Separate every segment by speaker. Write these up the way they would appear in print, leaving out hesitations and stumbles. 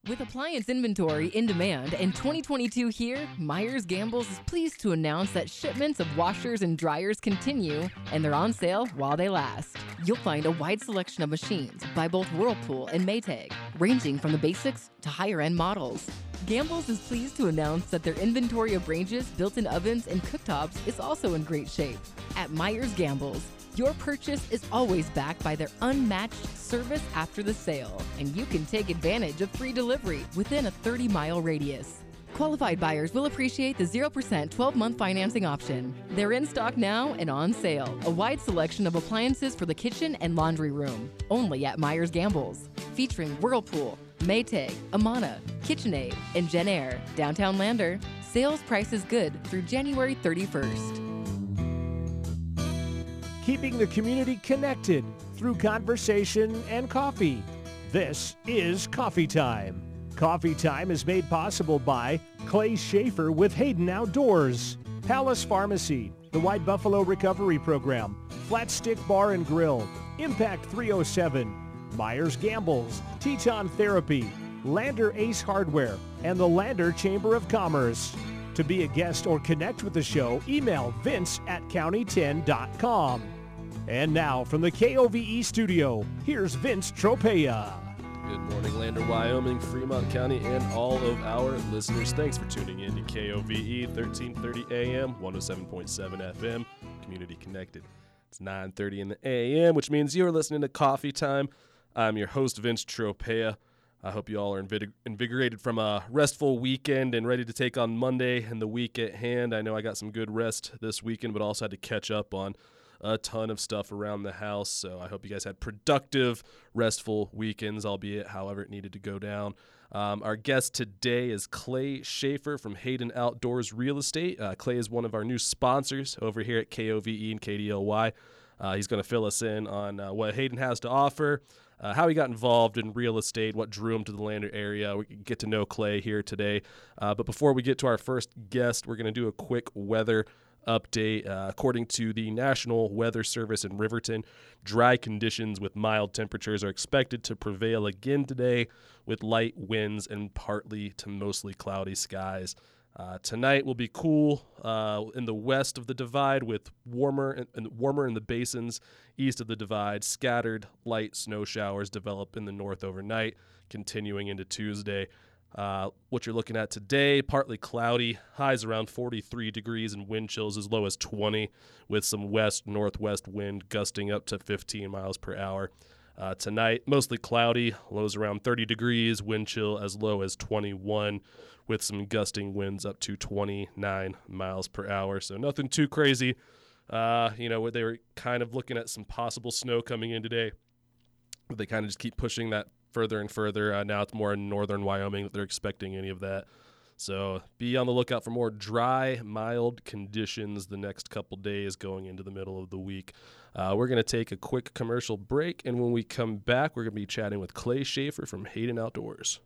Speaker 1: With appliance inventory in demand and 2022 here, Myers Gambles is pleased to announce that shipments of washers and dryers continue, and they're on sale while they last. You'll find a wide selection of machines by both Whirlpool and Maytag, ranging from the basics to higher-end models. Gambles is pleased to announce that their inventory of ranges, built-in ovens, and cooktops is also in great shape. At Myers Gambles, your purchase is always backed by their unmatched service after the sale, and you can take advantage of free delivery within a 30-mile radius. Qualified buyers will appreciate the 0% 12-month financing option. They're in stock now and on sale. A wide selection of appliances for the kitchen and laundry room, only at Myers Gambles. Featuring Whirlpool, Maytag, Amana, KitchenAid, and JennAir. Downtown Lander. Sales prices good through January 31st.
Speaker 2: Keeping the community connected through conversation and coffee. This is Coffee Time. Coffee Time is made possible by Clay Schaefer with Hayden Outdoors, Palace Pharmacy, the White Buffalo Recovery Program, Flat Stick Bar and Grill, Impact 307, Myers Gambles, Teton Therapy, Lander Ace Hardware, and the Lander Chamber of Commerce. To be a guest or connect with the show, email vince@county10.com. And now from the KOVE studio, here's Vince Tropea.
Speaker 3: Good morning, Lander, Wyoming, Fremont County, and all of our listeners. Thanks for tuning in to KOVE 1330 AM, 107.7 FM, community connected. It's 9:30 in the AM, which means you're listening to Coffee Time. I'm your host, Vince Tropea. I hope you all are invigorated from a restful weekend and ready to take on Monday and the week at hand. I know I got some good rest this weekend, but also had to catch up on a ton of stuff around the house, so I hope you guys had productive, restful weekends, albeit however it needed to go down. Our guest today is Clay Schaefer from Hayden Outdoors Real Estate. Clay is one of our new sponsors over here at KOVE and KDLY. He's going to fill us in on what Hayden has to offer, how he got involved in real estate, what drew him to the Lander area. We can get to know Clay here today. But before we get to our first guest, we're going to do a quick weather update. According to the National Weather Service in Riverton, dry conditions with mild temperatures are expected to prevail again today with light winds and partly to mostly cloudy skies. Tonight will be cool in the west of the divide with warmer in the basins east of the divide. Scattered light snow showers develop in the north overnight, continuing into Tuesday. What you're looking at today, partly cloudy, highs around 43 degrees and wind chills as low as 20 with some west-northwest wind gusting up to 15 miles per hour. Tonight, mostly cloudy, lows around 30 degrees, wind chill as low as 21 with some gusting winds up to 29 miles per hour. So nothing too crazy. They were kind of looking at some possible snow coming in today, but they kind of just keep pushing that further and further. Now it's more in northern Wyoming that they're expecting any of that. So be on the lookout for more dry, mild conditions the next couple days going into the middle of the week. We're going to take a quick commercial break, and when we come back, we're going to be chatting with Clay Schaefer from Hayden Outdoors.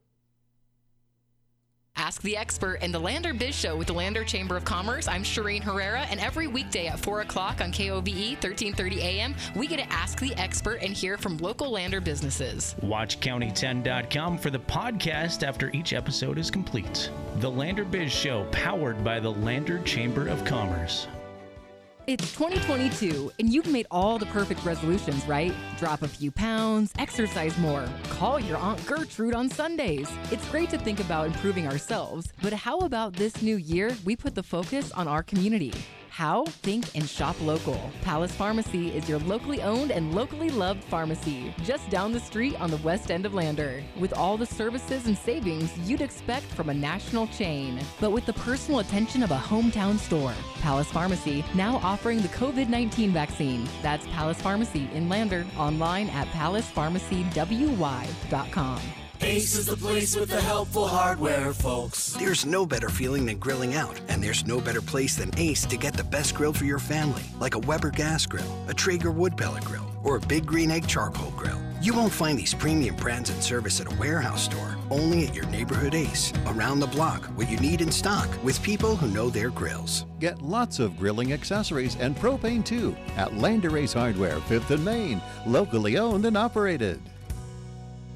Speaker 1: Ask the Expert and the Lander Biz Show with the Lander Chamber of Commerce. I'm Shireen Herrera, and every weekday at 4 o'clock on KOVE 1330 AM, we get to Ask the Expert and hear from local Lander businesses.
Speaker 4: Watch county10.com for the podcast after each episode is complete. The Lander Biz Show, powered by the Lander Chamber of Commerce.
Speaker 1: It's 2022, and you've made all the perfect resolutions, right? Drop a few pounds, exercise more, call your Aunt Gertrude on Sundays. It's great to think about improving ourselves, but how about this new year, we put the focus on our community? How? Think and shop local. Palace Pharmacy is your locally owned and locally loved pharmacy, just down the street on the west end of Lander, with all the services and savings you'd expect from a national chain, but with the personal attention of a hometown store. Palace Pharmacy, now offering the COVID-19 vaccine. That's Palace Pharmacy in Lander, online at palacepharmacywy.com.
Speaker 5: Ace is the place with the helpful hardware, folks.
Speaker 6: There's no better feeling than grilling out, and there's no better place than Ace to get the best grill for your family, like a Weber gas grill, a Traeger wood pellet grill, or a Big Green Egg charcoal grill. You won't find these premium brands and service at a warehouse store, only at your neighborhood Ace. Around the block, what you need in stock, with people who know their grills.
Speaker 7: Get lots of grilling accessories and propane too at Lander Ace Hardware, 5th and Main, locally owned and operated.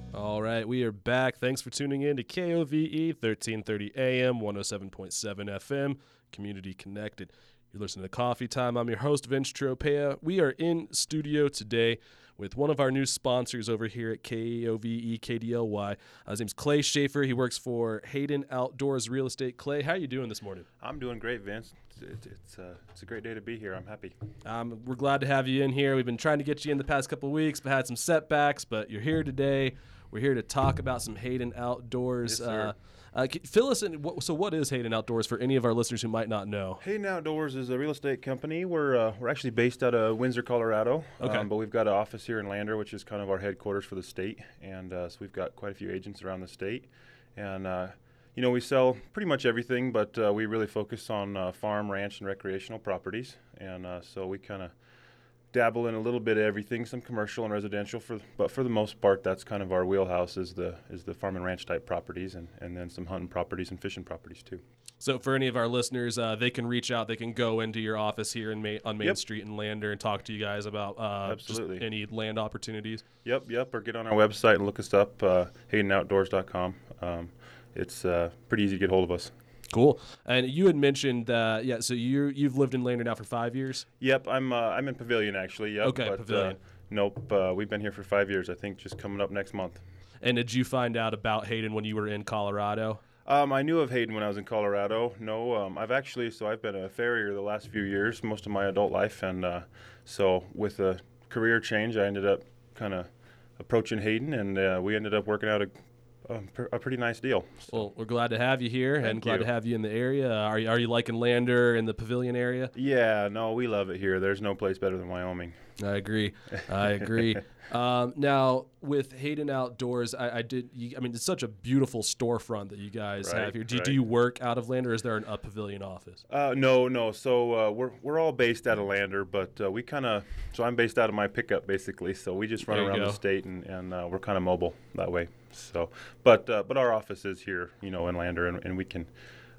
Speaker 3: All right, we are back. Thanks for tuning in to KOVE 1330 AM, 107.7 FM, Community Connected. You're listening to Coffee Time. I'm your host, Vince Tropea. We are in studio today with one of our new sponsors over here at KOVE KDLY. His name's Clay Schaefer. He works for Hayden Outdoors Real Estate. Clay, how are you doing this morning?
Speaker 8: I'm doing great, Vince. It's a great day to be here. I'm happy.
Speaker 3: We're glad to have you in here. We've been trying to get you in the past couple of weeks, but had some setbacks, but you're here today. We're here to talk about some Hayden Outdoors.
Speaker 8: Yes, sir.
Speaker 3: Fill us in. So what is Hayden Outdoors for any of our listeners who might not know?
Speaker 8: Hayden Outdoors is a real estate company. We're actually based out of Windsor, Colorado.
Speaker 3: Okay.
Speaker 8: But we've got an office here in Lander, which is kind of our headquarters for the state. And so we've got quite a few agents around the state. And, we sell pretty much everything, but we really focus on farm, ranch, and recreational properties. And so we kind of dabble in a little bit of everything, some commercial and residential, but for the most part, that's kind of our wheelhouse is the farm and ranch type properties, and then some hunting properties and fishing properties too.
Speaker 3: So for any of our listeners, they can reach out. They can go into your office here on Main Street in Lander and talk to you guys about just any land opportunities. Yep.
Speaker 8: Or get on our website and look us up, HaydenOutdoors.com. It's pretty easy to get hold of us.
Speaker 3: Cool. And you had mentioned that, so you've lived in Lander now for 5 years?
Speaker 8: Yep, I'm in Pavilion actually. Yep.
Speaker 3: Okay, Pavilion.
Speaker 8: Nope, we've been here for 5 years. I think just coming up next month.
Speaker 3: And did you find out about Hayden when you were in Colorado?
Speaker 8: I knew of Hayden when I was in Colorado. No, I've been a farrier the last few years, most of my adult life, and so with a career change, I ended up kind of approaching Hayden, and we ended up working out a pretty nice deal. So.
Speaker 3: Well, we're glad to have you here.
Speaker 8: Thank
Speaker 3: glad
Speaker 8: you.
Speaker 3: to have you in the area. Are you liking Lander and the Pavilion area?
Speaker 8: Yeah, no, we love it here. There's no place better than Wyoming.
Speaker 3: I agree. Now, with Hayden Outdoors, it's such a beautiful storefront that you guys have here. Do you work out of Lander, or is there a Pavilion office?
Speaker 8: No. So we're all based out of Lander, but so I'm based out of my pickup basically. So we just run around the state, and we're kind of mobile that way. So, but our office is here, in Lander, and we can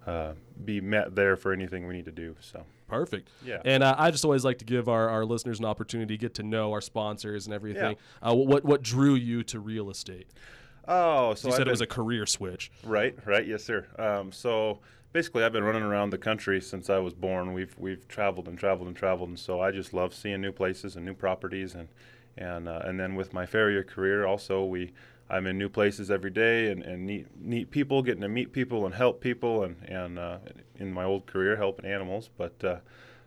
Speaker 8: be met there for anything we need to do. So.
Speaker 3: Perfect.
Speaker 8: Yeah.
Speaker 3: And I just always like to give our listeners an opportunity to get to know our sponsors and everything. Yeah. What drew you to real estate?
Speaker 8: Oh, so
Speaker 3: you said it was a career switch.
Speaker 8: Right. Yes, sir. So basically, I've been running around the country since I was born. We've traveled, and so I just love seeing new places and new properties, and then with my farrier career, also I'm in new places every day and meet people, getting to meet people and help people, and in my old career helping animals. But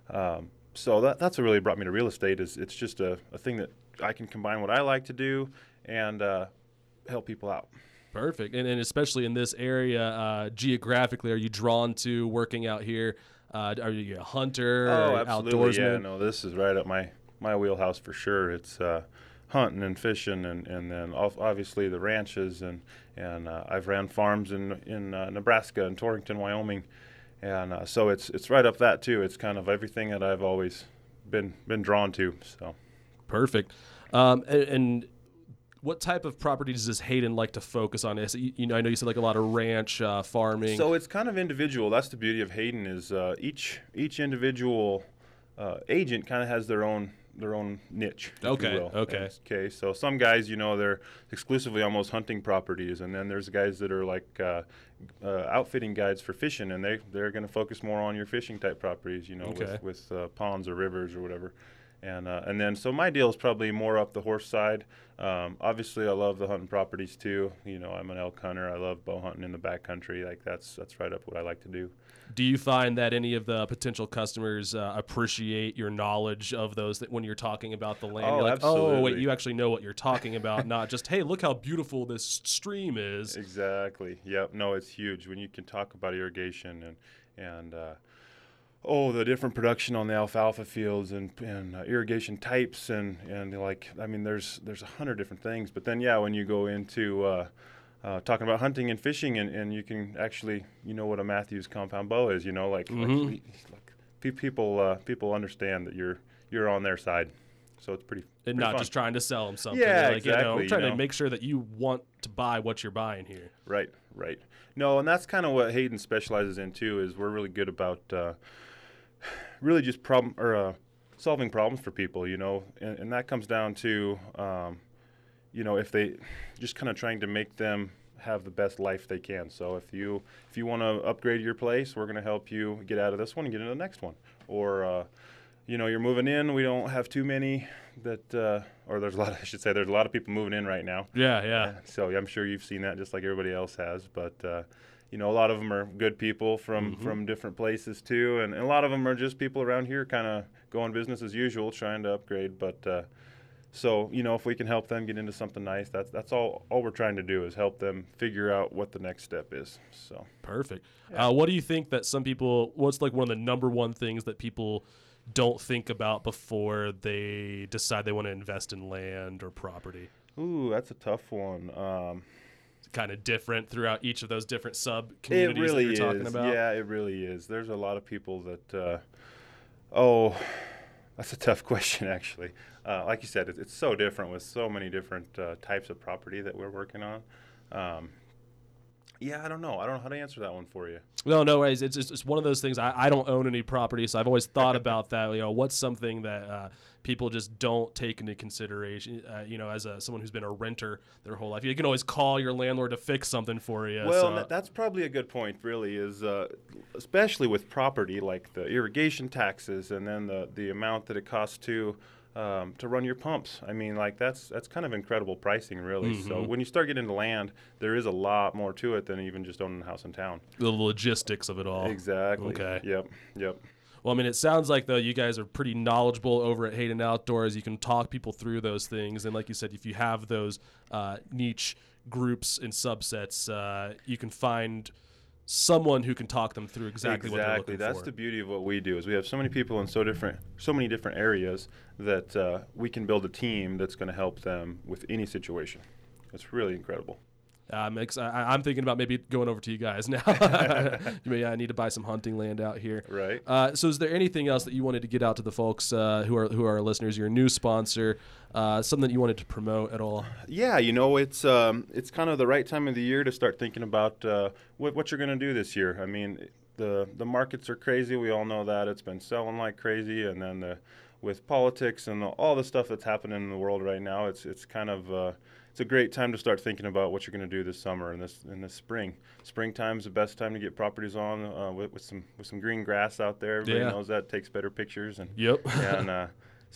Speaker 8: so that's what really brought me to real estate. It's just a thing that I can combine what I like to do and help people out.
Speaker 3: Perfect. And especially in this area, geographically, are you drawn to working out here? Are you a hunter?
Speaker 8: Oh,
Speaker 3: or
Speaker 8: absolutely.
Speaker 3: Outdoorsman?
Speaker 8: Yeah, no, this is right up my wheelhouse for sure. It's hunting and fishing, and then obviously the ranches, and I've ran farms in Nebraska and Torrington, Wyoming, and so it's right up that too. It's kind of everything that I've always been drawn to. So
Speaker 3: perfect. And what type of properties does Hayden like to focus on? I know you said like a lot of ranch farming.
Speaker 8: So it's kind of individual. That's the beauty of Hayden is each individual agent kind of has their own niche. Okay. So some guys, they're exclusively almost hunting properties, and then there's guys that are like outfitting guides for fishing, and they're going to focus more on your fishing type properties, with ponds or rivers or whatever. And then so my deal is probably more up the horse side. Obviously, I love the hunting properties too. I'm an elk hunter. I love bow hunting in the backcountry. Like that's right up what I like to do.
Speaker 3: Do you find that any of the potential customers appreciate your knowledge of those when you're talking about the land?
Speaker 8: Oh,
Speaker 3: you're like,
Speaker 8: absolutely.
Speaker 3: Oh, wait, you actually know what you're talking about, not just, hey, look how beautiful this stream is.
Speaker 8: Exactly. Yep. No, it's huge when you can talk about irrigation and the different production on the alfalfa fields and irrigation types and there's 100 different things. But then when you go into talking about hunting and fishing, and you can actually, what a Matthews compound bow is, people understand that you're on their side, so it's pretty
Speaker 3: and not
Speaker 8: fun.
Speaker 3: Just trying to sell them something.
Speaker 8: Yeah,
Speaker 3: exactly. Trying to make sure that you want to buy what you're buying here.
Speaker 8: Right. No, and that's kind of what Hayden specializes in too. Is we're really good about really just solving problems for people, and that comes down to if they just kind of trying to make them have the best life they can. So if you want to upgrade your place, we're going to help you get out of this one and get into the next one. Or you're moving in, we don't have too many that or there's a lot of people moving in right now.
Speaker 3: Yeah.
Speaker 8: So I'm sure you've seen that just like everybody else has, but a lot of them are good people from different places too, and a lot of them are just people around here kind of going business as usual, trying to upgrade, but so, if we can help them get into something nice, that's all we're trying to do is help them figure out what the next step is. So
Speaker 3: perfect.
Speaker 8: Yeah.
Speaker 3: What do you think that what's like one of the number one things that people don't think about before they decide they want to invest in land or property?
Speaker 8: Ooh, that's a tough one.
Speaker 3: It's kind of different throughout each of those different sub-communities that you're talking about?
Speaker 8: Yeah, it really is. There's a lot of people that, that's a tough question, actually. Like you said, it's so different with so many different types of property that we're working on. I don't know. I don't know how to answer that one for you.
Speaker 3: No worries. It's one of those things. I don't own any property, so I've always thought about that. What's something that people just don't take into consideration? As someone who's been a renter their whole life, you can always call your landlord to fix something for you.
Speaker 8: Well, that's probably a good point. Really, is especially with property like the irrigation taxes, and then the amount that it costs to run your pumps. I mean, that's kind of incredible pricing, really. So when you start getting into land, there is a lot more to it than even just owning a house in town.
Speaker 3: The logistics of it all.
Speaker 8: Exactly.
Speaker 3: Okay.
Speaker 8: Yep.
Speaker 3: Well, I mean, it sounds like, though, you guys are pretty knowledgeable over at Hayden Outdoors. You can talk people through those things. And like you said, if you have those niche groups and subsets, you can find someone who can talk them through exactly what they're looking for.
Speaker 8: That's the beauty of what we do is we have so many people in so many different areas that we can build a team that's going to help them with any situation. It's really incredible.
Speaker 3: I'm thinking about maybe going over to you guys now. I need to buy some hunting land out here.
Speaker 8: Right.
Speaker 3: So is there anything else that you wanted to get out to the folks who are our listeners, your new sponsor, something that you wanted to promote at all?
Speaker 8: Yeah, it's kind of the right time of the year to start thinking about what you're going to do this year. I mean, the markets are crazy. We all know that. It's been selling like crazy. And then with politics and all the stuff that's happening in the world right now, it's kind of it's a great time to start thinking about what you're going to do this summer and this spring. Springtime's the best time to get properties on with some green grass out there. Everybody knows that takes better pictures. And
Speaker 3: yep.
Speaker 8: And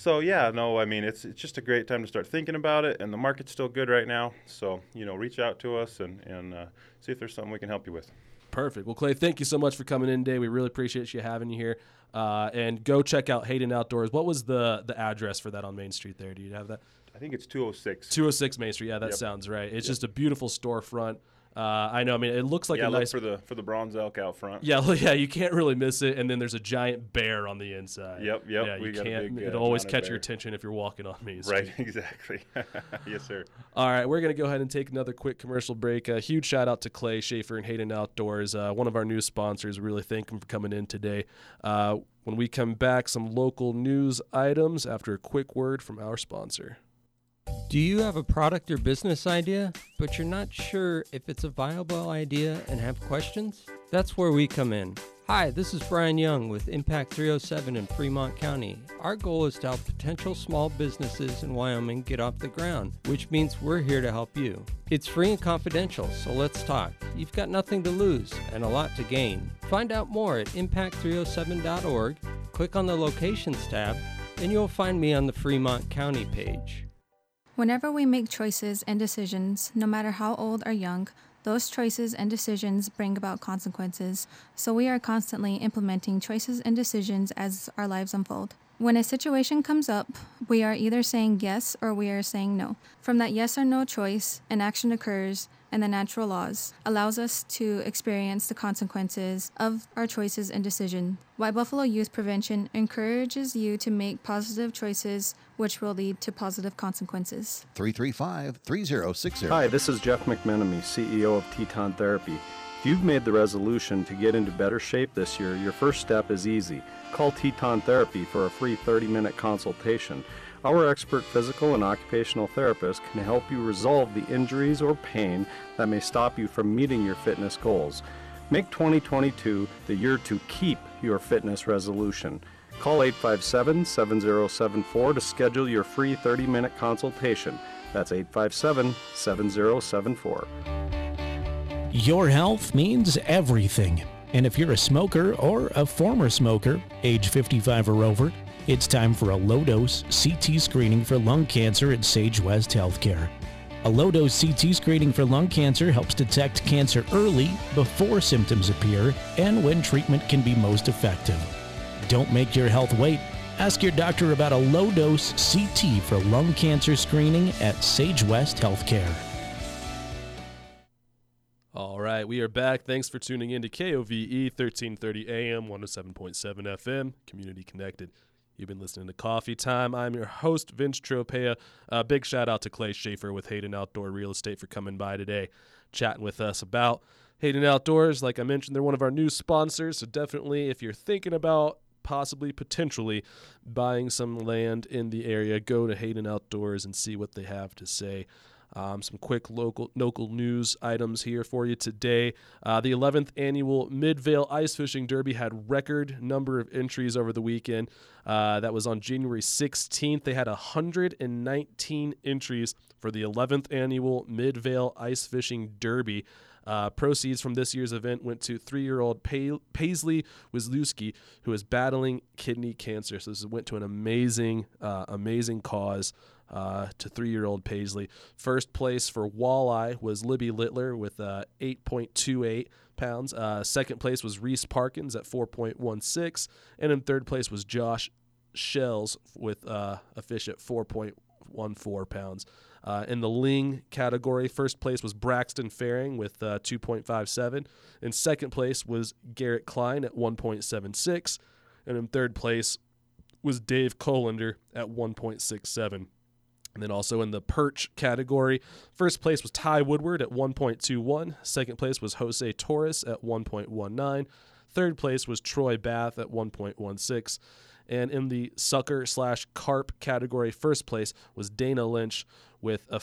Speaker 8: I mean it's just a great time to start thinking about it. And the market's still good right now, so reach out to us and see if there's something we can help you with.
Speaker 3: Perfect. Well, Clay, thank you so much for coming in today. We really appreciate you having you here. And go check out Hayden Outdoors. What was the address for that on Main Street there? Do you have that?
Speaker 8: I think it's 206.
Speaker 3: 206 Main Street. Yeah, that sounds right. It's just a beautiful storefront. I know. I mean, it looks like a nice
Speaker 8: for the bronze elk out front.
Speaker 3: Yeah, you can't really miss it. And then there's a giant bear on the inside.
Speaker 8: Yep.
Speaker 3: Yeah, you can't. It'll always catch your attention if you're walking on Main Street.
Speaker 8: Right. Exactly. Yes, sir.
Speaker 3: All right, we're gonna go ahead and take another quick commercial break. A huge shout out to Clay Schaefer and Hayden Outdoors, one of our new sponsors. We really thank them for coming in today. When we come back, some local news items after a quick word from our sponsor.
Speaker 9: Do you have a product or business idea, but you're not sure if it's a viable idea and have questions? That's where we come in. Hi, this is Brian Young with Impact 307 in Fremont County. Our goal is to help potential small businesses in Wyoming get off the ground, which means we're here to help you. It's free and confidential, so let's talk. You've got nothing to lose and a lot to gain. Find out more at impact307.org, click on the Locations tab, and you'll find me on the Fremont County page.
Speaker 10: Whenever we make choices and decisions, no matter how old or young, those choices and decisions bring about consequences, so we are constantly implementing choices and decisions as our lives unfold. When a situation comes up, we are either saying yes or we are saying no. From that yes or no choice, an action occurs, and the natural laws allows us to experience the consequences of our choices and decisions. White Buffalo Youth Prevention encourages you to make positive choices which will lead to positive consequences.
Speaker 7: 335-3060.
Speaker 11: Hi, this is Jeff McMenamy, CEO of Teton Therapy. If you've made the resolution to get into better shape this year, your first step is easy. Call Teton Therapy for a free 30-minute consultation. Our expert physical and occupational therapist can help you resolve the injuries or pain that may stop you from meeting your fitness goals. Make 2022 the year to keep your fitness resolution. Call 857-7074 to schedule your free 30-minute consultation. That's 857-7074.
Speaker 4: Your health means everything. And if you're a smoker or a former smoker, age 55 or over, it's time for a low-dose CT screening for lung cancer at Sage West Healthcare. A low-dose CT screening for lung cancer helps detect cancer early, before symptoms appear, and when treatment can be most effective. Don't make your health wait. Ask your doctor about a low-dose CT for lung cancer screening at Sage West Healthcare.
Speaker 3: All right, we are back. Thanks for tuning in to KOVE 1330 AM, 107.7 FM, Community Connected. You've been listening to Coffee Time. I'm your host, Vince Tropea. Big shout out to Clay Schaefer with Hayden Outdoor Real Estate for coming by today, chatting with us about Hayden Outdoors. Like I mentioned, they're one of our new sponsors, so definitely if you're thinking about potentially buying some land in the area, go to Hayden Outdoors and see what they have to say. Some quick local news items here for you today. The 11th annual Midvale Ice Fishing Derby had record number of entries over the weekend. That was on January 16th. They had 119 entries for the 11th annual Midvale Ice Fishing Derby. Proceeds from this year's event went to 3-year-old Paisley Wisniewski, who is battling kidney cancer. So this went to an amazing cause. To 3-year-old Paisley. First place for walleye was Libby Littler with 8.28 pounds. Second place was Reese Parkins at 4.16. And in third place was Josh Shells with a fish at 4.14 pounds. In the ling category, first place was Braxton Faring with 2.57. In second place was Garrett Klein at 1.76. And in third place was Dave Colander at 1.67. And then also in the perch category, first place was Ty Woodward at 1.21. Second place was Jose Torres at 1.19. Third place was Troy Bath at 1.16. And in the sucker/carp category, first place was Dana Lynch with a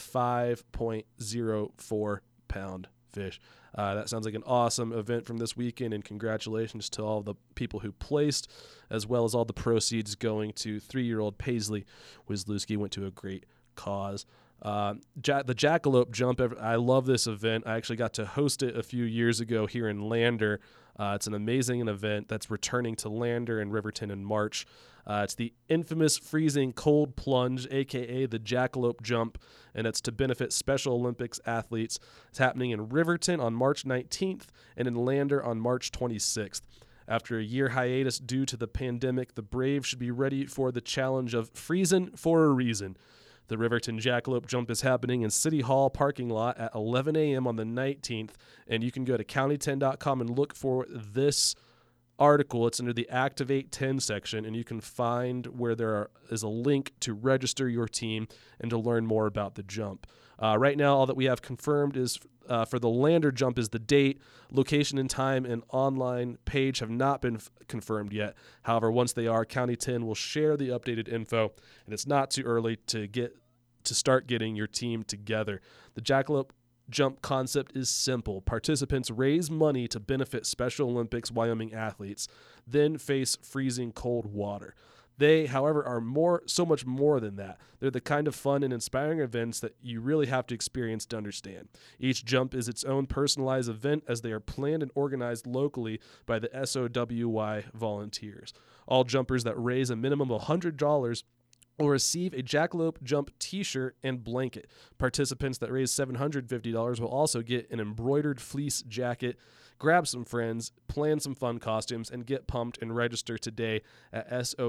Speaker 3: 5.04 pound fish. That sounds like an awesome event from this weekend, and congratulations to all the people who placed, as well as all the proceeds going to 3-year-old Paisley Wisniewski went to a great cause. The Jackalope Jump, I love this event. I actually got to host it a few years ago here in Lander. It's an amazing event that's returning to Lander and Riverton in March. It's the infamous freezing cold plunge, a.k.a. the Jackalope Jump, and it's to benefit Special Olympics athletes. It's happening in Riverton on March 19th and in Lander on March 26th. After a year hiatus due to the pandemic, the Braves should be ready for the challenge of freezing for a reason. The Riverton Jackalope Jump is happening in City Hall parking lot at 11 a.m. on the 19th, and you can go to county10.com and look for this article. It's under the Activate 10 section, and you can find where there is a link to register your team and to learn more about the jump. Right now, all that we have confirmed is for the Lander Jump is the date, location and time, and online page have not been confirmed yet. However, once they are, County 10 will share the updated info, and it's not too early to start getting your team together. The Jackalope Jump concept is simple. Participants raise money to benefit Special Olympics Wyoming athletes, then face freezing cold water. They, however, are so much more than that. They're the kind of fun and inspiring events that you really have to experience to understand. Each jump is its own personalized event as they are planned and organized locally by the SOWY volunteers. All jumpers that raise a minimum of $100 will receive a Jackalope Jump t-shirt and blanket. Participants that raise $750 will also get an embroidered fleece jacket. Grab some friends, plan some fun costumes, and get pumped and register today at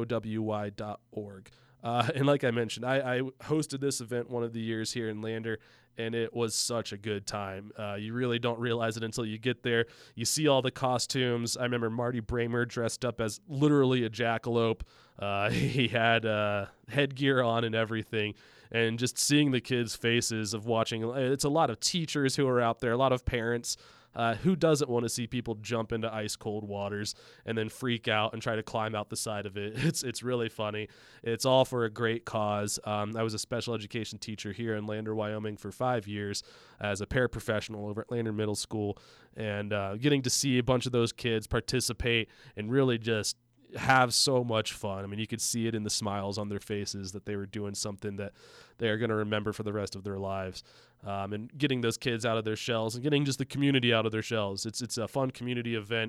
Speaker 3: SOWY.org. And like I mentioned, I hosted this event one of the years here in Lander, and it was such a good time. You really don't realize it until you get there. You see all the costumes. I remember Marty Bramer dressed up as literally a jackalope. He had headgear on and everything. And just seeing the kids' faces of watching, it's a lot of teachers who are out there, a lot of parents. Who doesn't want to see people jump into ice cold waters and then freak out and try to climb out the side of it? It's really funny. It's all for a great cause. I was a special education teacher here in Lander, Wyoming for 5 years as a paraprofessional over at Lander Middle School, and getting to see a bunch of those kids participate and really just have so much fun. I mean, you could see it in the smiles on their faces that they were doing something that they are going to remember for the rest of their lives. And getting those kids out of their shells and getting just the community out of their shells. It's a fun community event.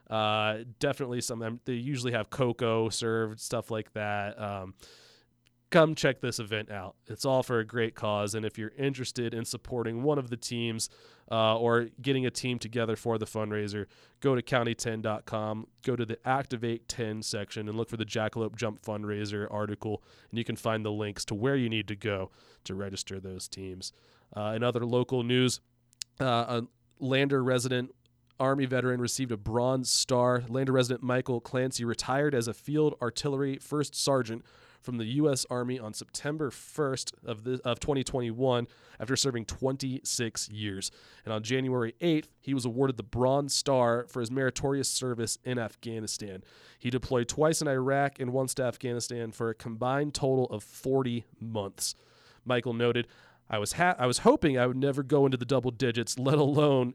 Speaker 3: Definitely they usually have cocoa served, stuff like that. Come check this event out. It's all for a great cause. And if you're interested in supporting one of the teams or getting a team together for the fundraiser, go to county10.com, go to the Activate 10 section and look for the Jackalope Jump fundraiser article, and you can find the links to where you need to go to register those teams. In other local news, a Lander resident Army veteran received a Bronze Star. Lander resident Michael Clancy retired as a Field Artillery First Sergeant from the U.S. Army on September 1st of 2021 after serving 26 years. And on January 8th, he was awarded the Bronze Star for his meritorious service in Afghanistan. He deployed twice in Iraq and once to Afghanistan for a combined total of 40 months. Michael noted, I was hoping I would never go into the double digits, let alone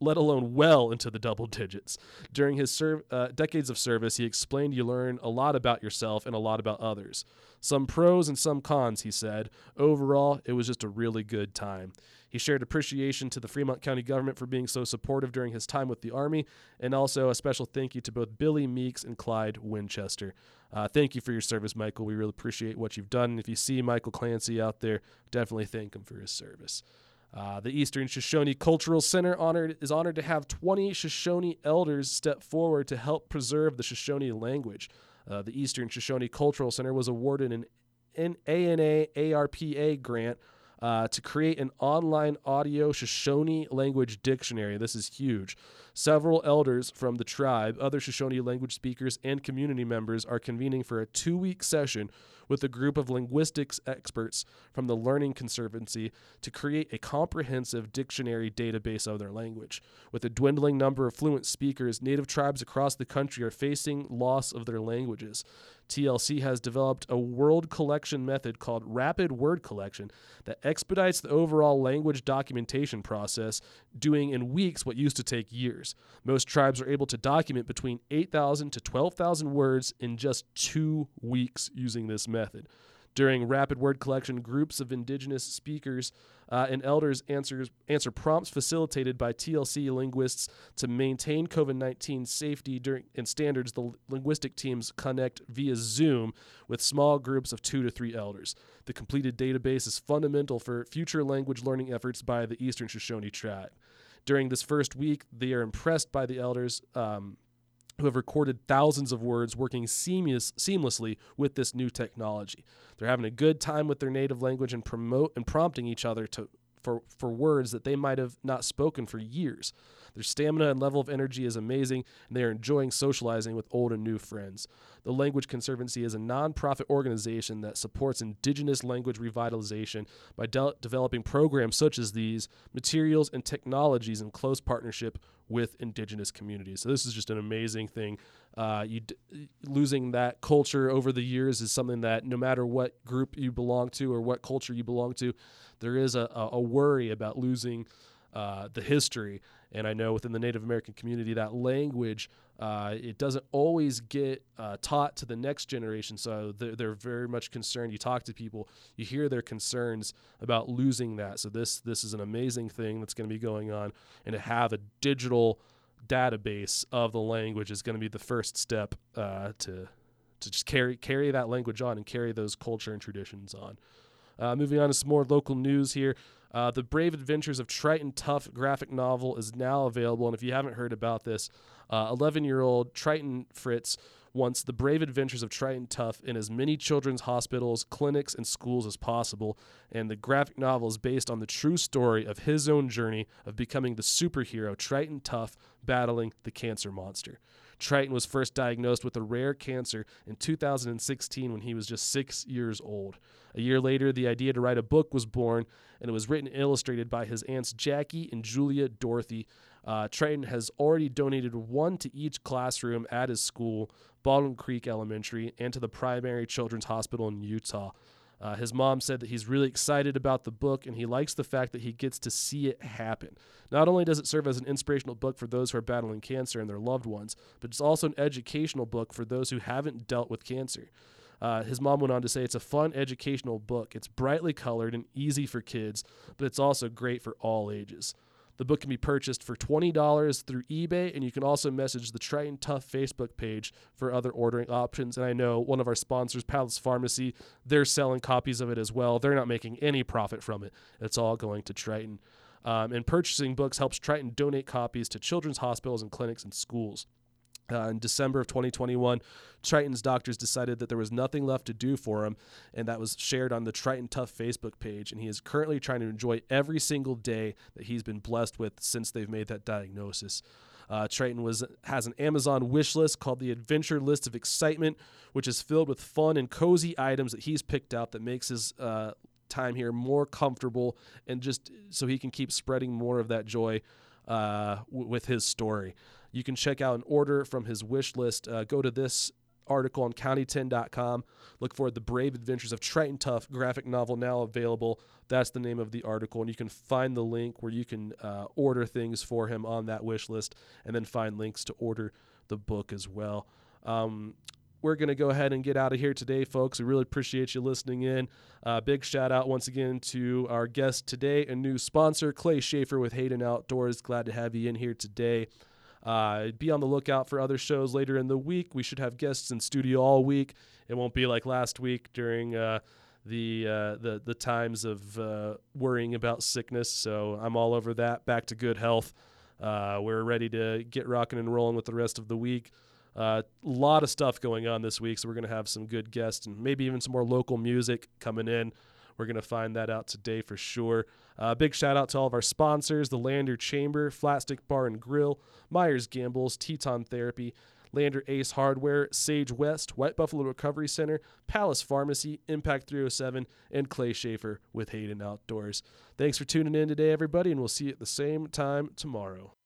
Speaker 3: well into the double digits. During his decades of service, he explained you learn a lot about yourself and a lot about others. Some pros and some cons, he said. Overall, it was just a really good time. He shared appreciation to the Fremont County government for being so supportive during his time with the Army, and also a special thank you to both Billy Meeks and Clyde Winchester. Thank you for your service, Michael. We really appreciate what you've done. And if you see Michael Clancy out there, definitely thank him for his service. The Eastern Shoshone Cultural Center is honored to have 20 Shoshone elders step forward to help preserve the Shoshone language. The Eastern Shoshone Cultural Center was awarded an ANA ARPA grant to create an online audio Shoshone language dictionary. This is huge. Several elders from the tribe, other Shoshone language speakers, and community members are convening for a 2-week session with a group of linguistics experts from the Learning Conservancy to create a comprehensive dictionary database of their language. With a dwindling number of fluent speakers, Native tribes across the country are facing loss of their languages. TLC has developed a word collection method called Rapid Word Collection that expedites the overall language documentation process, doing in weeks what used to take years. Most tribes are able to document between 8,000 to 12,000 words in just 2 weeks using this method. During Rapid Word Collection, groups of indigenous speakers and elders answer prompts facilitated by TLC linguists to maintain COVID-19 safety and standards. The linguistic teams connect via Zoom with small groups of 2 to 3 elders. The completed database is fundamental for future language learning efforts by the Eastern Shoshone tribe. During this first week, they are impressed by the elders who have recorded thousands of words working seamlessly with this new technology. They're having a good time with their native language and prompting each other for words that they might have not spoken for years. Their stamina and level of energy is amazing, and they are enjoying socializing with old and new friends. The Language Conservancy is a nonprofit organization that supports indigenous language revitalization by developing programs such as these, materials and technologies in close partnership with indigenous communities. So this is just an amazing thing. Losing that culture over the years is something that no matter what group you belong to or what culture you belong to, there is a worry about losing the history. And I know within the Native American community, that language, it doesn't always get taught to the next generation. So they're very much concerned. You talk to people, you hear their concerns about losing that. So this is an amazing thing that's going to be going on. And to have a digital database of the language is going to be the first step to just carry that language on and carry those culture and traditions on. Moving on to some more local news here. The Brave Adventures of Triton Tough graphic novel is now available, and if you haven't heard about this, 11-year-old Triton Fritz wants The Brave Adventures of Triton Tough in as many children's hospitals, clinics, and schools as possible, and the graphic novel is based on the true story of his own journey of becoming the superhero Triton Tough battling the cancer monster. Triton was first diagnosed with a rare cancer in 2016 when he was just 6 years old. A year later, the idea to write a book was born, and it was written and illustrated by his aunts Jackie and Julia Dorothy. Triton has already donated one to each classroom at his school, Baldwin Creek Elementary, and to the Primary Children's Hospital in Utah. His mom said that he's really excited about the book, and he likes the fact that he gets to see it happen. Not only does it serve as an inspirational book for those who are battling cancer and their loved ones, but it's also an educational book for those who haven't dealt with cancer. His mom went on to say it's a fun educational book. It's brightly colored and easy for kids, but it's also great for all ages. The book can be purchased for $20 through eBay, and you can also message the Triton Tough Facebook page for other ordering options. And I know one of our sponsors, Palace Pharmacy, they're selling copies of it as well. They're not making any profit from it. It's all going to Triton. And purchasing books helps Triton donate copies to children's hospitals and clinics and schools. In December of 2021, Triton's doctors decided that there was nothing left to do for him, and that was shared on the Triton Tough Facebook page, and he is currently trying to enjoy every single day that he's been blessed with since they've made that diagnosis. Triton has an Amazon wish list called the Adventure List of Excitement, which is filled with fun and cozy items that he's picked out that makes his time here more comfortable, and just so he can keep spreading more of that joy with his story. You can check out an order from his wish list. Go to this article on county10.com. Look for The Brave Adventures of Triton Tough graphic novel now available. That's the name of the article, and you can find the link where you can order things for him on that wish list, and then find links to order the book as well. We're going to go ahead and get out of here today, folks. We really appreciate you listening in. Big shout out once again to our guest today, a new sponsor, Clay Schaefer with Hayden Outdoors. Glad to have you in here today. Be on the lookout for other shows later in the week. We should have guests in studio all week. It won't be like last week during the times of worrying about sickness. So I'm all over that. Back to good health. We're ready to get rocking and rolling with the rest of the week. A lot of stuff going on this week, so we're going to have some good guests and maybe even some more local music coming in. We're going to find that out today for sure. Big shout out to all of our sponsors, the Lander Chamber, Flatstick Bar and Grill, Myers Gambles, Teton Therapy, Lander Ace Hardware, Sage West, White Buffalo Recovery Center, Palace Pharmacy, Impact 307, and Clay Schaefer with Hayden Outdoors. Thanks for tuning in today, everybody, and we'll see you at the same time tomorrow.